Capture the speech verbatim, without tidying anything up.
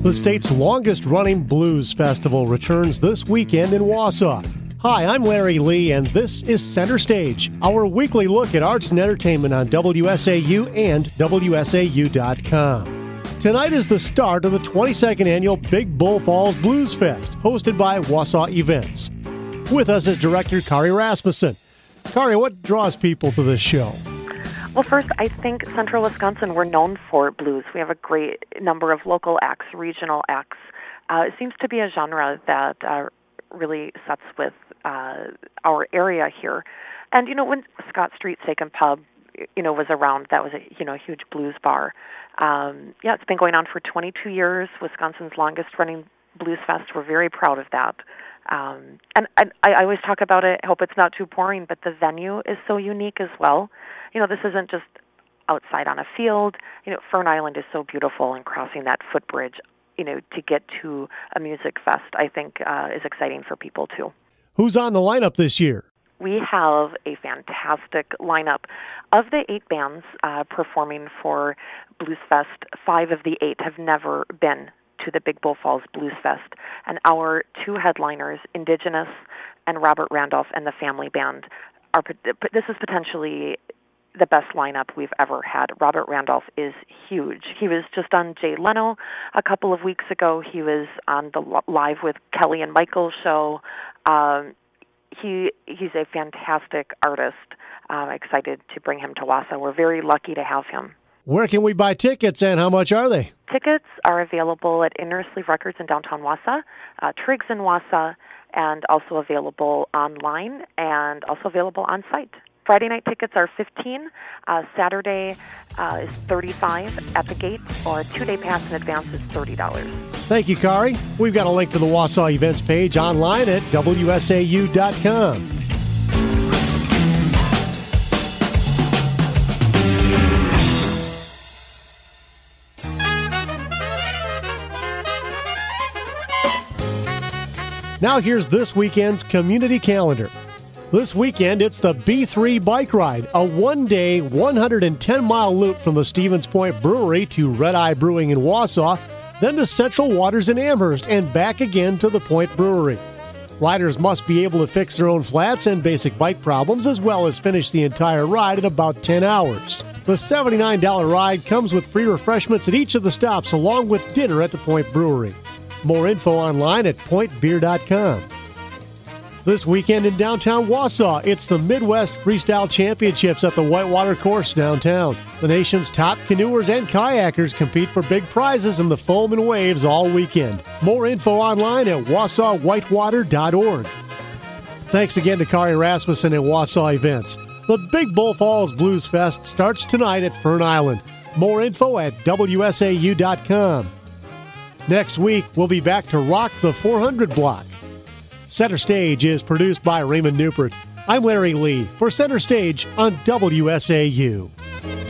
The state's longest-running blues festival returns this weekend in Wausau. Hi, I'm Larry Lee, and this is Center Stage, our weekly look at arts and entertainment on W S A U and W S A U dot com. Tonight is the start of the twenty-second annual Big Bull Falls Blues Fest, hosted by Wausau Events. With us is director Kari Rasmussen. Kari, what draws people to this show? Well, first, I think Central Wisconsin, we're known for blues. We have a great number of local acts, regional acts. Uh, it seems to be a genre that uh, really sets with uh, our area here. And, you know, when Scott Street Steak and Pub, you know, was around, that was a, you know, huge blues bar. Um, yeah, it's been going on for twenty-two years, Wisconsin's longest-running blues fest. We're very proud of that. Um, and, and I, I always talk about it, I hope it's not too boring, but the venue is so unique as well. You know, this isn't just outside on a field. You know, Fern Island is so beautiful, and crossing that footbridge, you know, to get to a music fest, I think uh, is exciting for people too. Who's on the lineup this year? We have a fantastic lineup. Of the eight bands uh, performing for Blues Fest, five of the eight have never been to the Big Bull Falls Blues Fest. And our two headliners, Indigenous and Robert Randolph and the Family Band, are. This is potentially the best lineup we've ever had. Robert Randolph is huge. He was just on Jay Leno a couple of weeks ago. He was on the Live with Kelly and Michael show. Um, he he's a fantastic artist. I'm excited to bring him to Wausau. We're very lucky to have him. Where can we buy tickets, and how much are they? Tickets are available at Inner Sleeve Records in downtown Wausau, uh, Triggs in Wausau, and also available online and also available on site. Friday night tickets are fifteen dollars. Uh, Saturday uh, is thirty-five dollars at the gate, or a two-day pass in advance is thirty dollars. Thank you, Kari. We've got a link to the Wausau Events page online at W S A U dot com. Now here's this weekend's community calendar. This weekend, it's the B three Bike Ride, a one-day, one hundred ten mile loop from the Stevens Point Brewery to Red Eye Brewing in Wausau, then to Central Waters in Amherst, and back again to the Point Brewery. Riders must be able to fix their own flats and basic bike problems, as well as finish the entire ride in about ten hours. The seventy-nine dollars ride comes with free refreshments at each of the stops, along with dinner at the Point Brewery. More info online at point beer dot com. This weekend in downtown Wausau, it's the Midwest Freestyle Championships at the Whitewater Course downtown. The nation's top canoers and kayakers compete for big prizes in the foam and waves all weekend. More info online at wausau whitewater dot org. Thanks again to Kari Rasmussen at Wausau Events. The Big Bull Falls Blues Fest starts tonight at Fern Island. More info at W S A U dot com. Next week, we'll be back to rock the four hundred block. Center Stage is produced by Raymond Newport. I'm Larry Lee for Center Stage on W S A U.